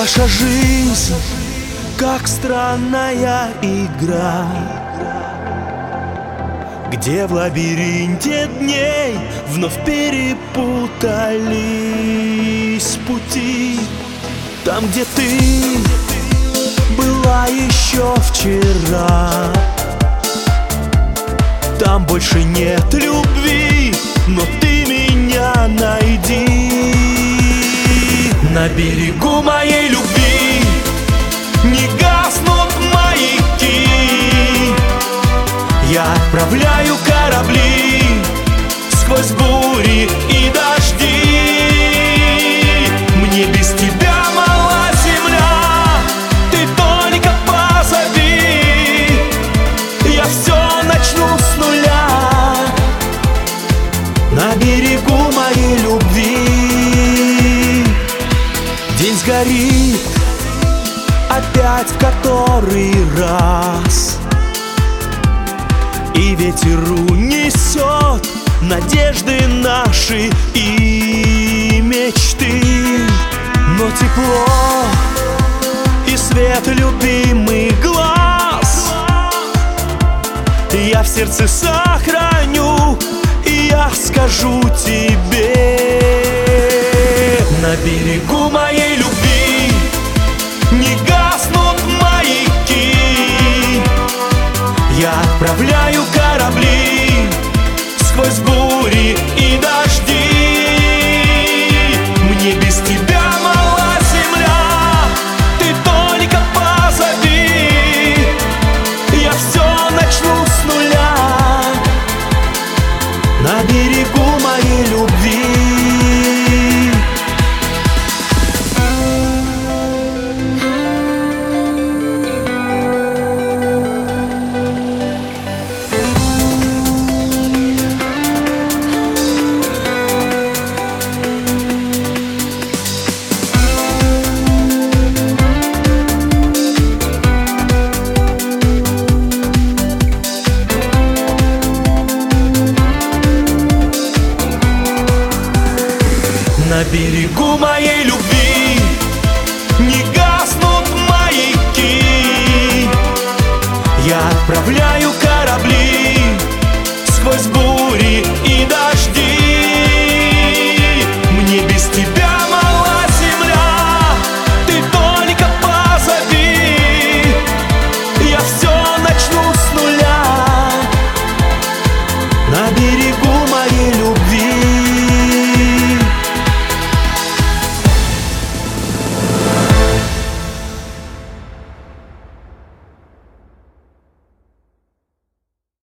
Наша жизнь, как странная игра, где в лабиринте дней вновь перепутались пути. Там, где ты была еще вчера, там больше нет любви, но ты меня найди. На берегу моей любви не гаснут маяки, я отправляю корабли сквозь бури и дожди. Мне без тебя мала земля, ты только позови, я все начну с нуля. На берегу моей любви день сгорит опять в который раз, и ветер унесет надежды наши и мечты. Но тепло и свет любимый глаз я в сердце сохраню, и я скажу тебе. На берегу моей